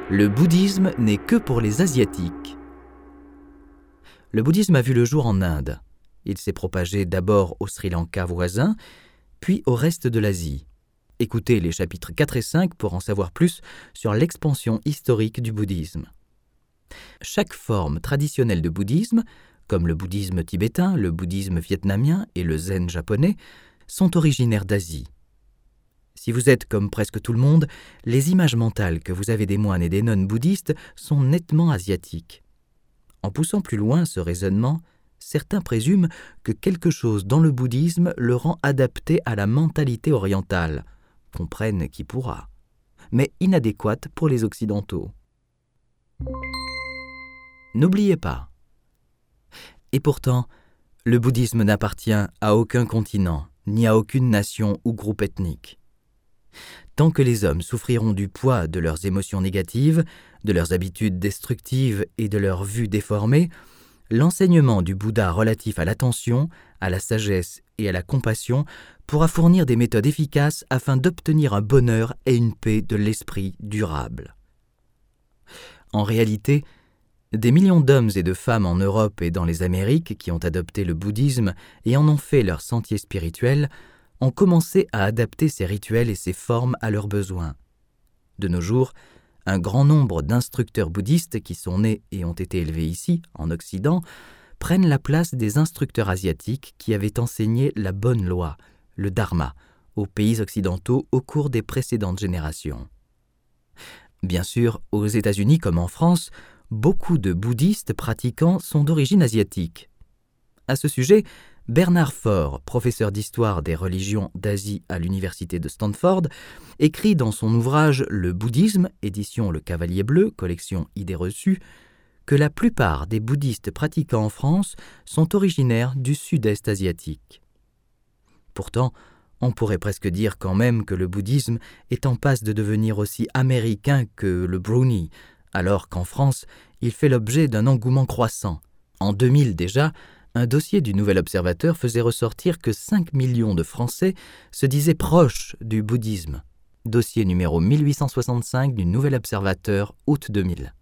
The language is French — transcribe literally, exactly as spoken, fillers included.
Le bouddhisme n'est que pour les Asiatiques. Le bouddhisme a vu le jour en Inde. Il s'est propagé d'abord au Sri Lanka voisin, puis au reste de l'Asie. Écoutez les chapitres quatre et cinq pour en savoir plus sur l'expansion historique du bouddhisme. Chaque forme traditionnelle de bouddhisme, comme le bouddhisme tibétain, le bouddhisme vietnamien et le zen japonais, sont originaires d'Asie. Si vous êtes comme presque tout le monde, les images mentales que vous avez des moines et des nonnes bouddhistes sont nettement asiatiques. En poussant plus loin ce raisonnement, certains présument que quelque chose dans le bouddhisme le rend adapté à la mentalité orientale, comprenne qui pourra, mais inadéquate pour les Occidentaux. N'oubliez pas. Et pourtant, le bouddhisme n'appartient à aucun continent, ni à aucune nation ou groupe ethnique. Tant que les hommes souffriront du poids de leurs émotions négatives, de leurs habitudes destructives et de leurs vues déformées, l'enseignement du Bouddha relatif à l'attention, à la sagesse et à la compassion pourra fournir des méthodes efficaces afin d'obtenir un bonheur et une paix de l'esprit durable. En réalité, des millions d'hommes et de femmes en Europe et dans les Amériques qui ont adopté le bouddhisme et en ont fait leur sentier spirituel ont commencé à adapter ces rituels et ces formes à leurs besoins. De nos jours, un grand nombre d'instructeurs bouddhistes qui sont nés et ont été élevés ici, en Occident, prennent la place des instructeurs asiatiques qui avaient enseigné la bonne loi, le dharma, aux pays occidentaux au cours des précédentes générations. Bien sûr, aux États-Unis comme en France, beaucoup de bouddhistes pratiquants sont d'origine asiatique. À ce sujet, Bernard Faure, professeur d'histoire des religions d'Asie à l'université de Stanford, écrit dans son ouvrage « Le bouddhisme », édition Le Cavalier Bleu, collection Idées reçues, que la plupart des bouddhistes pratiquants en France sont originaires du sud-est asiatique. Pourtant, on pourrait presque dire quand même que le bouddhisme est en passe de devenir aussi américain que le brownie, alors qu'en France, il fait l'objet d'un engouement croissant. En deux mille déjà, un dossier du Nouvel Observateur faisait ressortir que cinq millions de Français se disaient proches du bouddhisme. Dossier numéro mille huit cent soixante-cinq du Nouvel Observateur, août deux mille.